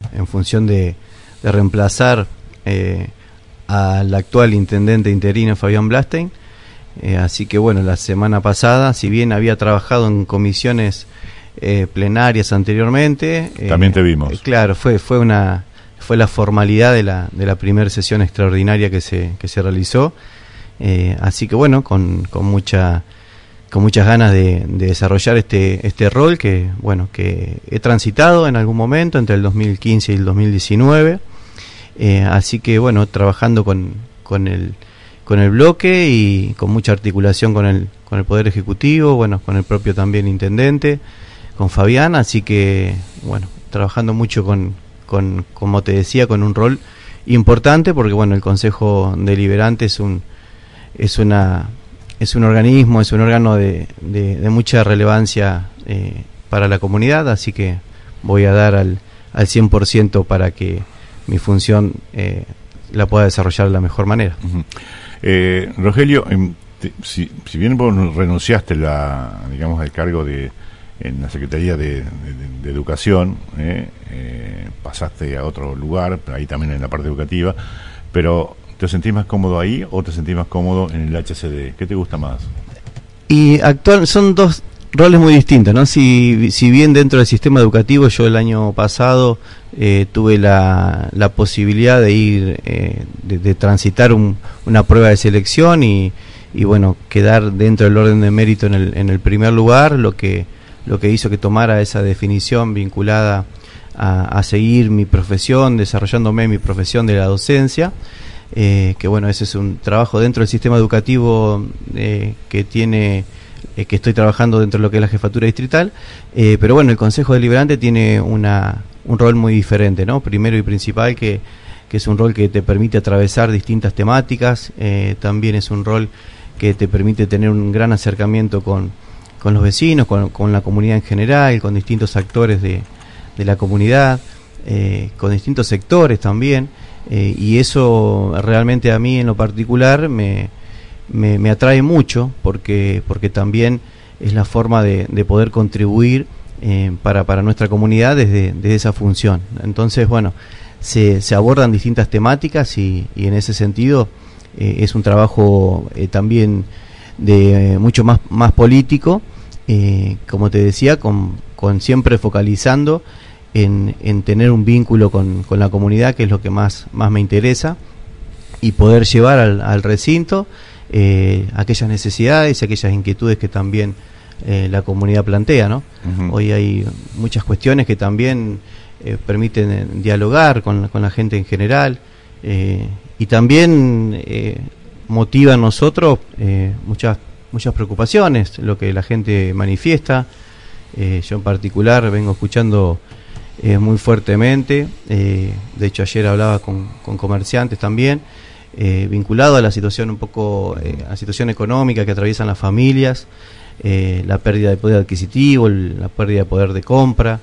en función de reemplazar al actual intendente interino Fabián Blastein. Así que bueno, la semana pasada, si bien había trabajado en comisiones plenarias anteriormente, también te vimos. Claro, fue la formalidad de la primera sesión extraordinaria que se realizó. Así que bueno, con muchas ganas de desarrollar este rol que he transitado en algún momento entre el 2015 y el 2019. Así que bueno, trabajando con el bloque y con mucha articulación con el Poder Ejecutivo, bueno, con el propio también intendente, con Fabián. Así que bueno, trabajando mucho como te decía, con un rol importante, porque bueno, el Consejo Deliberante es un organismo, es un órgano de mucha relevancia para la comunidad. Así que voy a dar al 100% para que mi función la pueda desarrollar de la mejor manera. Uh-huh. Rogelio, si bien vos renunciaste digamos al cargo en la Secretaría de Educación, pasaste a otro lugar, ahí también en la parte educativa, pero ¿te sentís más cómodo ahí o te sentís más cómodo en el HCD? ¿Qué te gusta más? Y son dos roles muy distintos, ¿no? Si bien dentro del sistema educativo yo el año pasado tuve la posibilidad de ir, de transitar una prueba de selección y bueno, quedar dentro del orden de mérito en el primer lugar, lo que hizo que tomara esa definición vinculada a seguir mi profesión, desarrollándome mi profesión de la docencia. Que bueno, ese es un trabajo dentro del sistema educativo que estoy trabajando dentro de lo que es la jefatura distrital, pero bueno, el Consejo Deliberante tiene un rol muy diferente, ¿no? Primero y principal, que es un rol que te permite atravesar distintas temáticas, también es un rol que te permite tener un gran acercamiento con los vecinos, con la comunidad en general, con distintos actores de la comunidad, con distintos sectores también, y eso realmente a mí en lo particular me atrae mucho, porque también es la forma de poder contribuir para nuestra comunidad desde esa función. Entonces, bueno, se abordan distintas temáticas y en ese sentido es un trabajo también de mucho más político, como te decía, con siempre focalizando en tener un vínculo con la comunidad, que es lo que más me interesa, y poder llevar al recinto aquellas necesidades y aquellas inquietudes que también la comunidad plantea, ¿no? Uh-huh. Hoy hay muchas cuestiones que también permiten dialogar con la gente en general, y también motiva a nosotros muchas preocupaciones, lo que la gente manifiesta. Yo en particular vengo escuchando muy fuertemente, de hecho ayer hablaba con comerciantes también, vinculado a la situación a la situación económica que atraviesan las familias, la pérdida de poder adquisitivo, la pérdida de poder de compra,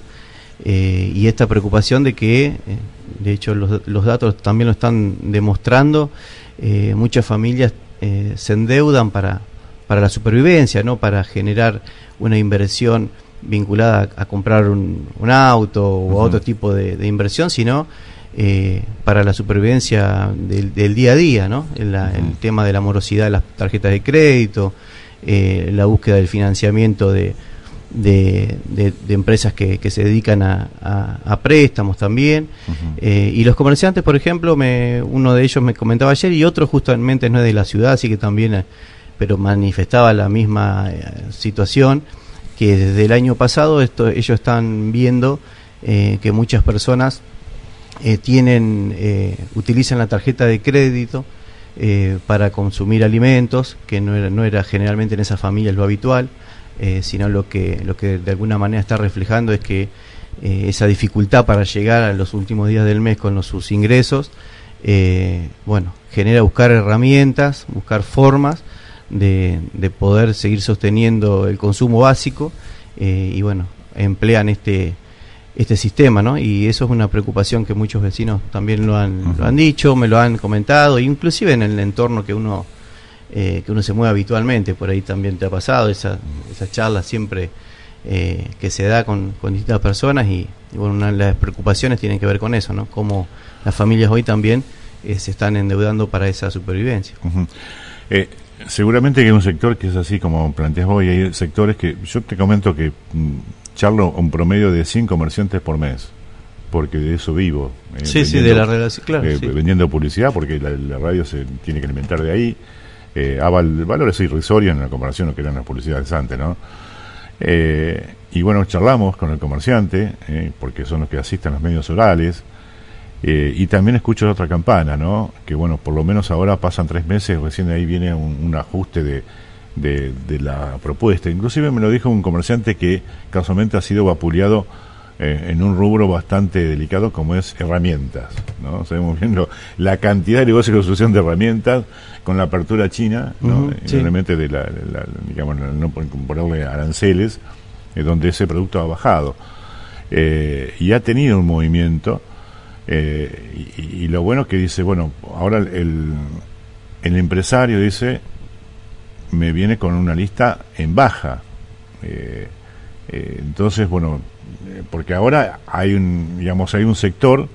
y esta preocupación de que, de hecho los datos también lo están demostrando, muchas familias se endeudan para la supervivencia, no para generar una inversión vinculada a comprar un auto o uh-huh. otro tipo de inversión, sino para la supervivencia del día a día, ¿no? El tema de la morosidad de las tarjetas de crédito, la búsqueda del financiamiento de empresas que se dedican a préstamos también, uh-huh. Y los comerciantes, por ejemplo, uno de ellos me comentaba ayer, y otro justamente no es de la ciudad, así que también pero manifestaba la misma situación, que desde el año pasado ellos están viendo que muchas personas utilizan la tarjeta de crédito para consumir alimentos, que no era generalmente en esas familias lo habitual, sino lo que de alguna manera está reflejando es que esa dificultad para llegar a los últimos días del mes con sus ingresos, genera buscar herramientas, buscar formas de poder seguir sosteniendo el consumo básico, y bueno, emplean este sistema, ¿no? Y eso es una preocupación que muchos vecinos también lo han dicho, me lo han comentado, inclusive en el entorno que uno se mueve habitualmente. Por ahí también te ha pasado esa charla siempre que se da con distintas personas, y bueno, una de las preocupaciones tienen que ver con eso, ¿no? Cómo las familias hoy también se están endeudando para esa supervivencia. Uh-huh. Seguramente que hay un sector que es así como planteas vos, y hay sectores que yo te comento que charlo un promedio de 100 comerciantes por mes, porque de eso vivo. Sí, de la relación, claro. Sí. Vendiendo publicidad, porque la radio se tiene que alimentar de ahí. El valor es irrisorio en la comparación a lo que eran las publicidades antes, ¿no? Y bueno, charlamos con el comerciante, porque son los que asisten a los medios orales, y también escucho otra campana, ¿no? Que bueno, por lo menos ahora pasan 3 meses, recién ahí viene un ajuste de la propuesta. Inclusive me lo dijo un comerciante que casualmente ha sido vapuleado en un rubro bastante delicado como es herramientas, ¿no? Sabemos bien la cantidad de negocios de construcción de herramientas con la apertura china, ¿no? Realmente de digamos, no ponerle aranceles, donde ese producto ha bajado y ha tenido un movimiento, y lo bueno que dice, bueno, ahora el empresario dice, me viene con una lista en baja, entonces bueno, porque ahora hay un sector,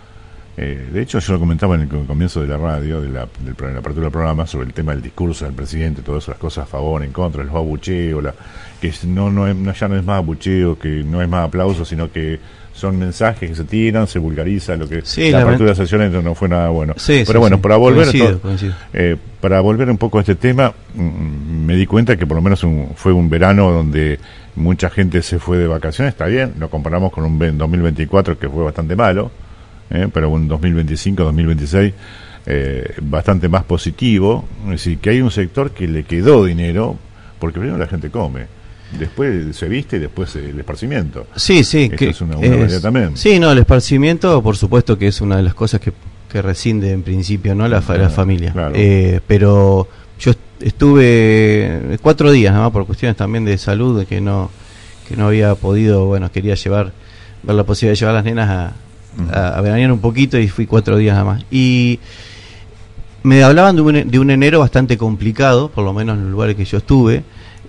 de hecho yo lo comentaba en el comienzo de la radio, de la apertura del programa, sobre el tema del discurso del presidente, todas esas cosas a favor, en contra, los abucheos, que ya no es más abucheo, que no es más aplauso, sino que son mensajes que se tiran, se vulgariza, lo que la apertura de sesiones no fue nada bueno. Pero bueno, para volver coincido. Para volver un poco a este tema, me di cuenta que por lo menos fue un verano donde mucha gente se fue de vacaciones, está bien, lo comparamos con un 2024 que fue bastante malo, pero un 2025, 2026 bastante más positivo. Es decir, que hay un sector que le quedó dinero, porque primero la gente come, después se viste y después el esparcimiento. Sí, que es una realidad también. Sí, no, el esparcimiento por supuesto que es una de las cosas que rescinde en principio, ¿no? La familia. Claro. Pero yo estuve 4 días nada más por cuestiones también de salud, de que no había podido, bueno, quería ver la posibilidad de llevar a las nenas a veranear un poquito, y fui 4 días nada más. Y me hablaban de un enero bastante complicado, por lo menos en los lugares que yo estuve,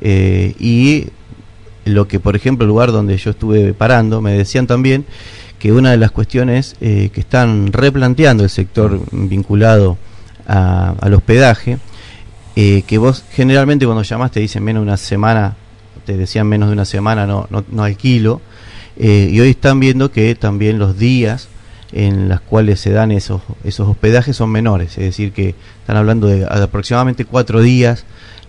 y lo que, por ejemplo, el lugar donde yo estuve parando, me decían también que una de las cuestiones que están replanteando el sector vinculado al hospedaje, que vos generalmente cuando llamás te dicen menos de una semana, te decían menos de una semana no alquilo, y hoy están viendo que también los días en los cuales se dan esos hospedajes son menores, es decir, que están hablando de aproximadamente 4 días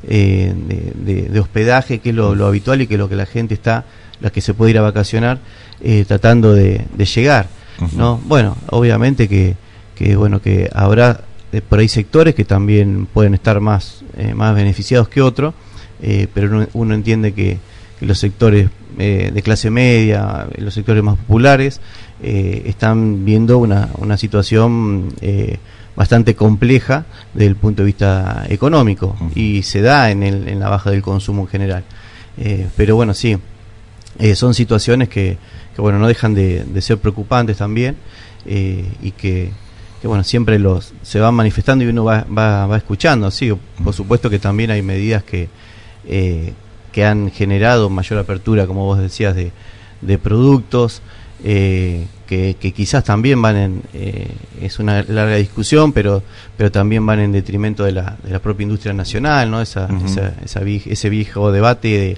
de hospedaje, que es lo habitual y que es lo que la gente la que se puede ir a vacacionar tratando de llegar, ¿no? Bueno, obviamente que habrá por ahí sectores que también pueden estar más beneficiados que otros, pero uno entiende que los sectores de clase media, los sectores más populares, están viendo una situación bastante compleja desde el punto de vista económico, y se da en la baja del consumo en general. Pero bueno, sí, son situaciones que bueno, no dejan de ser preocupantes también, y que bueno, siempre se van manifestando y uno va escuchando. Sí, por supuesto que también hay medidas que han generado mayor apertura, como vos decías, de productos, que quizás también van es una larga discusión, pero también van en detrimento de la propia industria nacional, ¿no? Ese viejo debate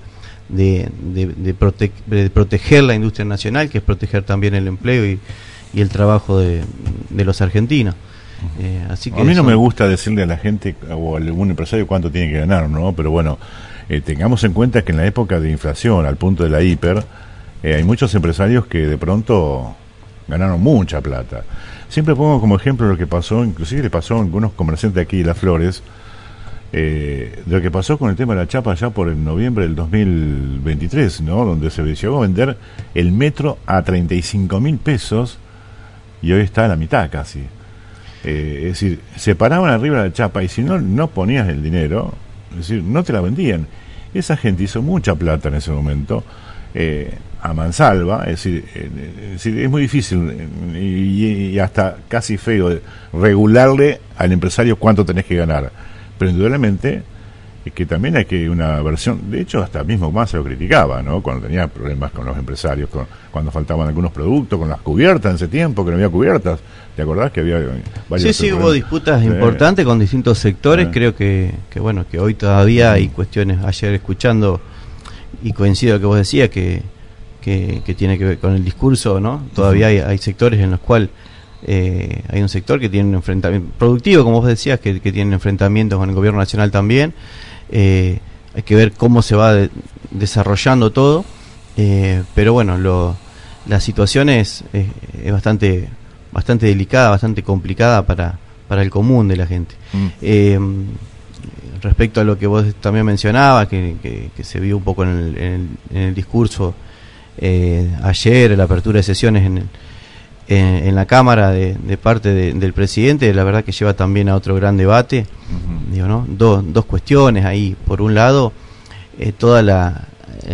de proteger la industria nacional, que es proteger también el empleo y el trabajo de los argentinos. Así que a mí no me gusta decirle a la gente o a algún empresario cuánto tiene que ganar, ¿no? Pero bueno, tengamos en cuenta que en la época de inflación, al punto de la hiper, hay muchos empresarios que de pronto ganaron mucha plata. Siempre pongo como ejemplo lo que pasó, inclusive le pasó a algunos comerciantes aquí de Las Flores, de lo que pasó con el tema de la chapa allá por el noviembre del 2023, ¿no? Donde se llegó a vender el metro a 35.000 pesos y hoy está a la mitad casi. Es decir, se paraban arriba de la chapa y si no ponías el dinero, es decir, no te la vendían. Esa gente hizo mucha plata en ese momento, a mansalva, es decir, es muy difícil y hasta casi feo regularle al empresario cuánto tenés que ganar. Pero indudablemente que también hay que una versión, de hecho hasta mismo Massa lo criticaba, ¿no? Cuando tenía problemas con los empresarios, cuando faltaban algunos productos, con las cubiertas en ese tiempo, que no había cubiertas. ¿Te acordás que había varios? Sí, hubo disputas importantes con distintos sectores. Creo que bueno, que hoy todavía hay cuestiones. Ayer escuchando, y coincido con lo que vos decías, que tiene que ver con el discurso, ¿no? Todavía hay sectores en los cuales hay un sector que tiene un enfrentamiento productivo, como vos decías, que tiene enfrentamientos con el gobierno nacional también. Hay que ver cómo se va desarrollando todo, pero bueno, la situación es bastante delicada, bastante complicada para el común de la gente. Respecto a lo que vos también mencionabas, que se vio un poco en el discurso ayer, la apertura de sesiones en la Cámara de parte del presidente, la verdad que lleva también a otro gran debate. Digo, ¿no? Dos cuestiones ahí. Por un lado, toda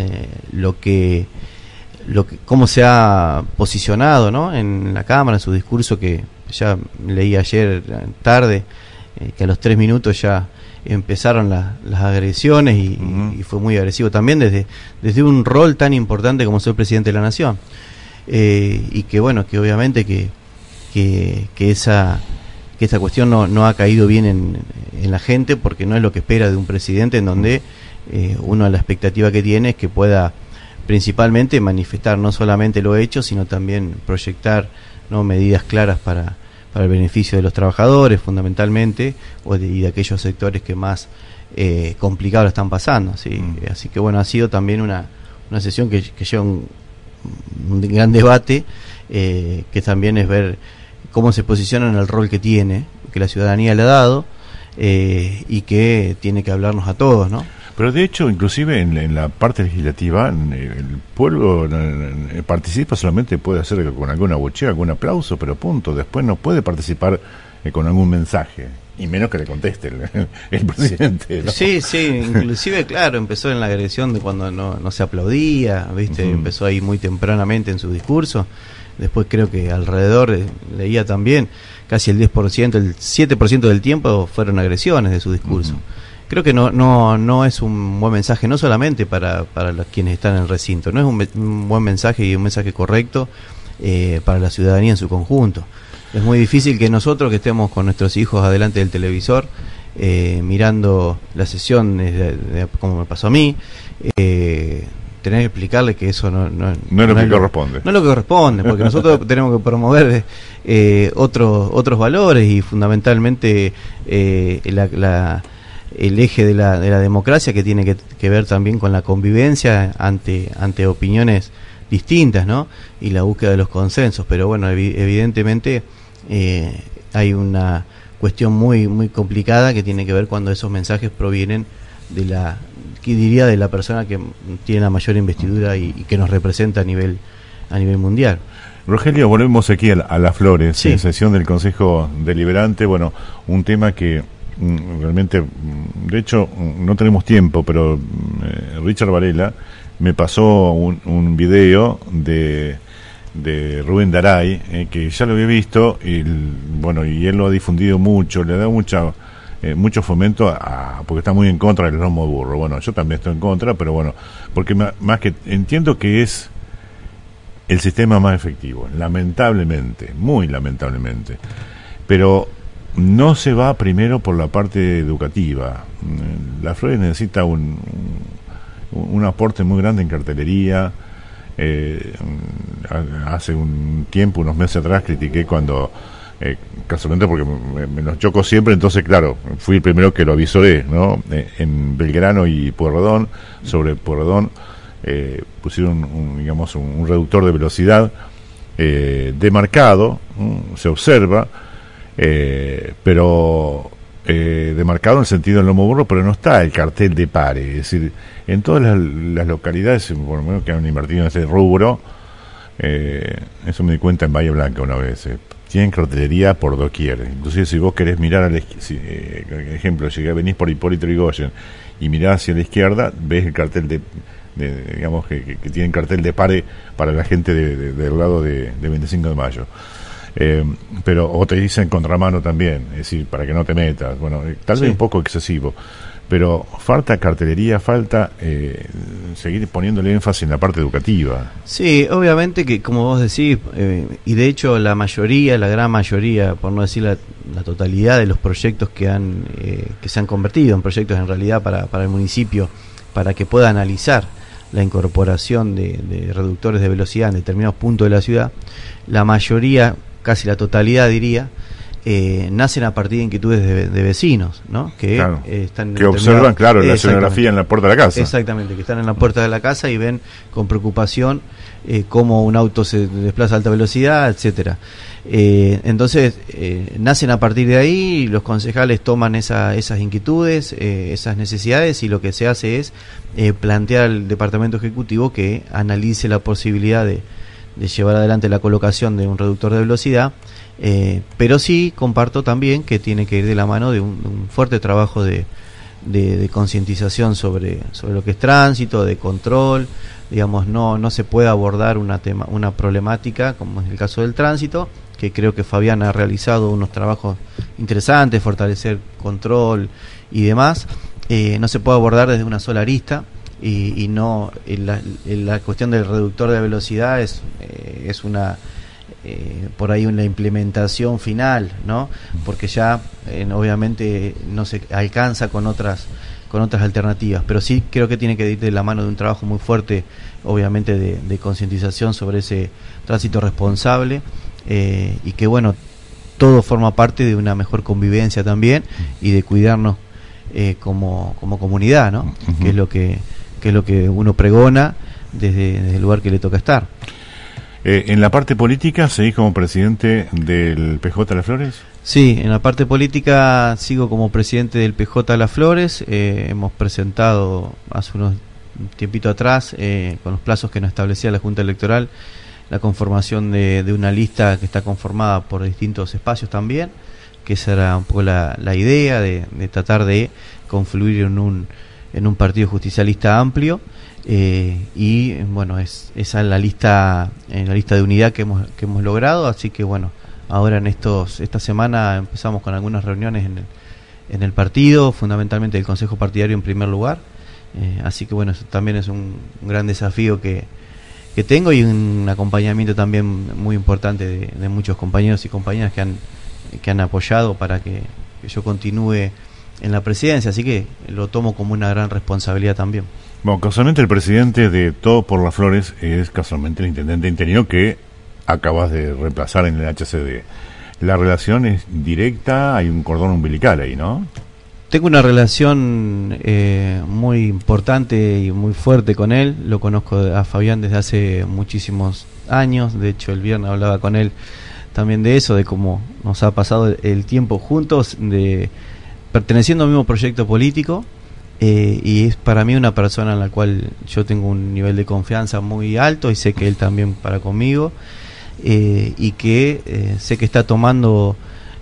cómo se ha posicionado, ¿no? En la Cámara, en su discurso, que ya leí ayer tarde, que a los 3 minutos ya empezaron las agresiones y fue muy agresivo también desde un rol tan importante como ser presidente de la Nación. Y que bueno, que obviamente que esa cuestión no ha caído bien en la gente, porque no es lo que espera de un presidente, en donde uno, la expectativa que tiene es que pueda principalmente manifestar no solamente lo hecho, sino también proyectar, ¿no?, medidas claras para el beneficio de los trabajadores, fundamentalmente, y de aquellos sectores que más complicados están pasando, ¿sí? Así que bueno, ha sido también una sesión que lleva un gran debate, que también es ver cómo se posiciona en el rol que tiene, que la ciudadanía le ha dado, y que tiene que hablarnos a todos, ¿no? Pero de hecho, inclusive en la parte legislativa, el pueblo participa, solamente puede hacer con alguna bochea, algún aplauso, pero punto. Después no puede participar con algún mensaje, y menos que le conteste el presidente, ¿no? Sí, inclusive, claro, empezó en la agresión de cuando no se aplaudía, ¿viste? Empezó ahí muy tempranamente en su discurso. Después creo que alrededor, leía también, casi el 10%, el 7% del tiempo fueron agresiones de su discurso. Creo que no es un buen mensaje, no solamente para los quienes están en el recinto, no es un buen mensaje y un mensaje correcto para la ciudadanía en su conjunto. Es muy difícil que nosotros, que estemos con nuestros hijos adelante del televisor, mirando la sesión, como me pasó a mí, tener que explicarle que eso no es lo que corresponde. No es lo que corresponde, porque nosotros tenemos que promover otros valores, y fundamentalmente el eje de la democracia, que tiene que ver también con la convivencia ante opiniones distintas, ¿no? Y la búsqueda de los consensos. Pero bueno, evidentemente hay una cuestión muy muy complicada que tiene que ver cuando esos mensajes provienen de la persona que tiene la mayor investidura y que nos representa a nivel mundial. Rogelio, volvemos aquí a las flores, sí. En sesión del Consejo Deliberante. Bueno, un tema que realmente, de hecho, no tenemos tiempo, pero Richard Varela me pasó un video de Rubén Daray, que ya lo había visto, y él lo ha difundido mucho, le da mucho fomento porque está muy en contra del lomo de burro. Bueno, yo también estoy en contra, pero bueno, porque más que entiendo que es el sistema más efectivo, lamentablemente, muy lamentablemente, pero no se va primero por la parte educativa. Las Flores necesita un aporte muy grande en cartelería. Hace un tiempo, unos meses atrás, critiqué cuando casualmente, porque me los choco siempre, entonces claro, fui el primero que lo avisoré, ¿no? En Belgrano y Pueyrredón, sobre Pueyrredón, pusieron un reductor de velocidad demarcado, se observa, pero demarcado en el sentido del lomo burro, pero no está el cartel de pare. Es decir, en todas las localidades, por lo menos que han invertido en ese rubro, eso me di cuenta en Bahía Blanca una vez, tienen cartelería por doquier. Inclusive si vos querés mirar por ejemplo, si venís por Hipólito Yrigoyen y mirás hacia la izquierda, ves el cartel digamos que tienen cartel de pare para la gente del lado de 25 de mayo. Pero o te dicen contramano también, es decir, para que no te metas. Bueno, tal vez un poco excesivo, pero falta cartelería, falta seguir poniéndole énfasis en la parte educativa. Sí, obviamente que como vos decís, y de hecho la gran mayoría, por no decir la totalidad de los proyectos que se han convertido en proyectos en realidad para el municipio, para que pueda analizar la incorporación de reductores de velocidad en determinados puntos de la ciudad, la mayoría, casi la totalidad diría, nacen a partir de inquietudes de vecinos, ¿no? Que están que observan, la escenografía en la puerta de la casa. Exactamente, que están en la puerta de la casa y ven con preocupación cómo un auto se desplaza a alta velocidad, etcétera. Entonces nacen a partir de ahí, y los concejales toman esas inquietudes, esas necesidades, y lo que se hace es plantear al departamento ejecutivo que analice la posibilidad de llevar adelante la colocación de un reductor de velocidad, pero sí comparto también que tiene que ir de la mano de un fuerte trabajo de concientización sobre lo que es tránsito, de control. Digamos, no se puede abordar una problemática como es el caso del tránsito, que creo que Fabián ha realizado unos trabajos interesantes, fortalecer control y demás. No se puede abordar desde una sola arista, y no la cuestión del reductor de velocidad es una por ahí una implementación final, ¿no? Porque ya obviamente no se alcanza con otras alternativas, pero sí creo que tiene que ir de la mano de un trabajo muy fuerte, obviamente de concientización sobre ese tránsito responsable, y que bueno, todo forma parte de una mejor convivencia también, y de cuidarnos como comunidad, ¿no? Uh-huh. Que es lo que uno pregona desde el lugar que le toca estar. En la parte política, ¿seguís como presidente del PJ Las Flores? Sí, en la parte política sigo como presidente del PJ Las Flores. Hemos presentado hace un tiempito atrás, con los plazos que nos establecía la Junta Electoral, la conformación de una lista que está conformada por distintos espacios también, que esa era un poco la idea de tratar de confluir en un partido justicialista amplio. Y bueno, esa es la lista de unidad que hemos logrado, así que bueno, ahora esta semana empezamos con algunas reuniones en el partido, fundamentalmente el Consejo Partidario en primer lugar, así que bueno, eso también es un gran desafío que tengo, y un acompañamiento también muy importante de muchos compañeros y compañeras que han apoyado para que yo continúe en la presidencia, así que lo tomo como una gran responsabilidad también. Bueno, casualmente el presidente de Todo por Las Flores es casualmente el intendente interino que acabas de reemplazar en el HCD. La relación es directa, hay un cordón umbilical ahí, ¿no? Tengo una relación muy importante y muy fuerte con él. Lo conozco a Fabián desde hace muchísimos años. De hecho, el viernes hablaba con él también de eso, de cómo nos ha pasado el tiempo juntos, perteneciendo al mismo proyecto político. Y es para mí una persona en la cual yo tengo un nivel de confianza muy alto, y sé que él también para conmigo, y que sé que está tomando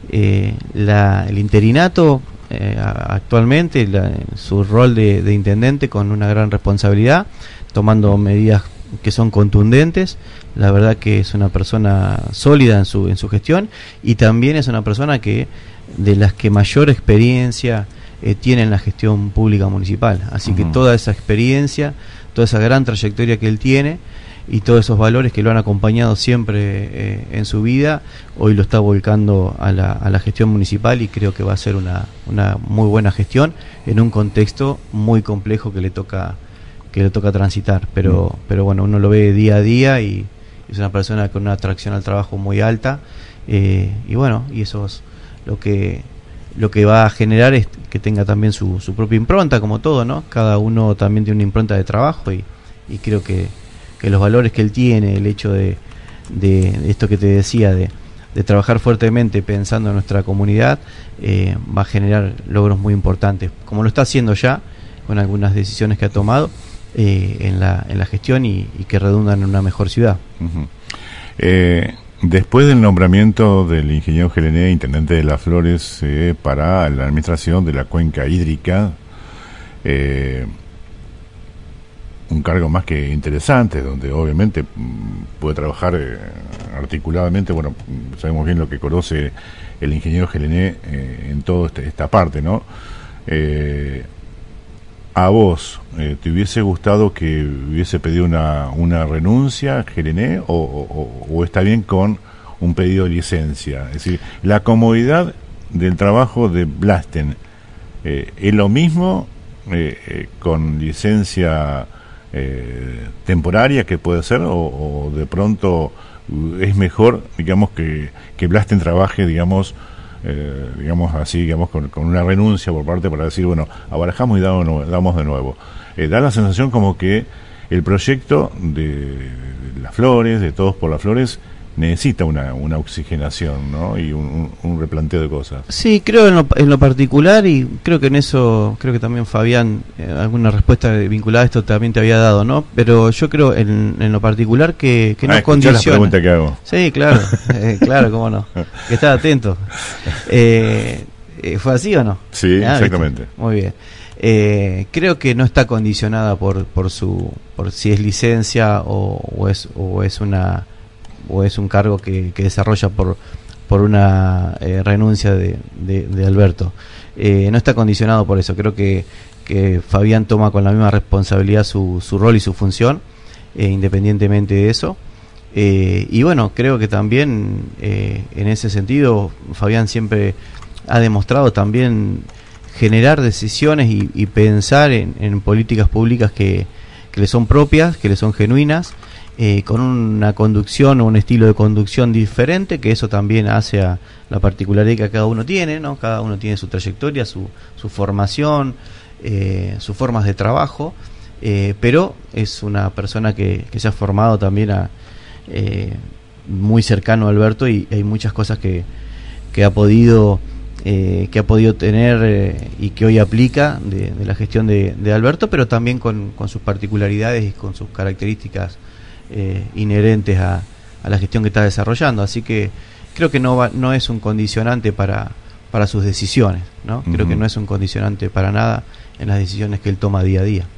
el interinato actualmente, su rol de intendente, con una gran responsabilidad, tomando medidas que son contundentes. La verdad que es una persona sólida en su gestión, y también es una persona de las que mayor experiencia tiene en la gestión pública municipal, así que toda esa experiencia, toda esa gran trayectoria que él tiene, y todos esos valores que lo han acompañado siempre en su vida, hoy lo está volcando a la gestión municipal, y creo que va a ser una muy buena gestión en un contexto muy complejo que le toca transitar, pero bueno, uno lo ve día a día, y es una persona con una atracción al trabajo muy alta, y bueno, y eso es lo que va a generar es que tenga también su propia impronta, como todo, ¿no? Cada uno también tiene una impronta de trabajo, y creo que los valores que él tiene, el hecho de esto que te decía, de trabajar fuertemente pensando en nuestra comunidad, va a generar logros muy importantes, como lo está haciendo ya con algunas decisiones que ha tomado en la gestión, y que redundan en una mejor ciudad. Uh-huh. Después del nombramiento del ingeniero Gelené, intendente de Las Flores, para la administración de la cuenca hídrica, un cargo más que interesante, donde obviamente puede trabajar articuladamente. Bueno, sabemos bien lo que conoce el ingeniero Gelené en toda esta parte, ¿no? ¿A vos te hubiese gustado que hubiese pedido una renuncia, Gelené, o está bien con un pedido de licencia? Es decir, la comodidad del trabajo de Blasten, ¿es lo mismo con licencia temporaria que puede ser, o de pronto es mejor, digamos, que Blasten trabaje, digamos así, digamos, con una renuncia por parte para decir, bueno, abarajamos y damos de nuevo? Da la sensación como que el proyecto de las flores, de Todos por las Flores, necesita una oxigenación, ¿no? Y un replanteo de cosas. Sí, creo en lo particular, y creo que en eso, creo que también Fabián, alguna respuesta vinculada a esto también te había dado, ¿no? Pero yo creo en lo particular que no condiciona. La pregunta que hago. Sí, claro, claro, cómo no. Que estaba atento. ¿Fue así o no? Sí, exactamente. ¿Viste? Muy bien. Creo que no está condicionada por si es licencia o es un cargo que desarrolla por una renuncia de Alberto. No está condicionado por eso. Creo que Fabián toma con la misma responsabilidad su rol y su función, independientemente de eso. Y bueno, creo que también en ese sentido Fabián siempre ha demostrado también generar decisiones y pensar en políticas públicas que le son propias, que le son genuinas, con una conducción o un estilo de conducción diferente, que eso también hace a la particularidad que cada uno tiene, ¿no? Cada uno tiene su trayectoria, su formación, sus formas de trabajo, pero es una persona que se ha formado también muy cercano a Alberto, y hay muchas cosas que ha podido tener y que hoy aplica de la gestión de Alberto, pero también con sus particularidades y con sus características inherentes a la gestión que está desarrollando. Así que creo que no es un condicionante para sus decisiones, ¿no? Creo que no es un condicionante para nada en las decisiones que él toma día a día.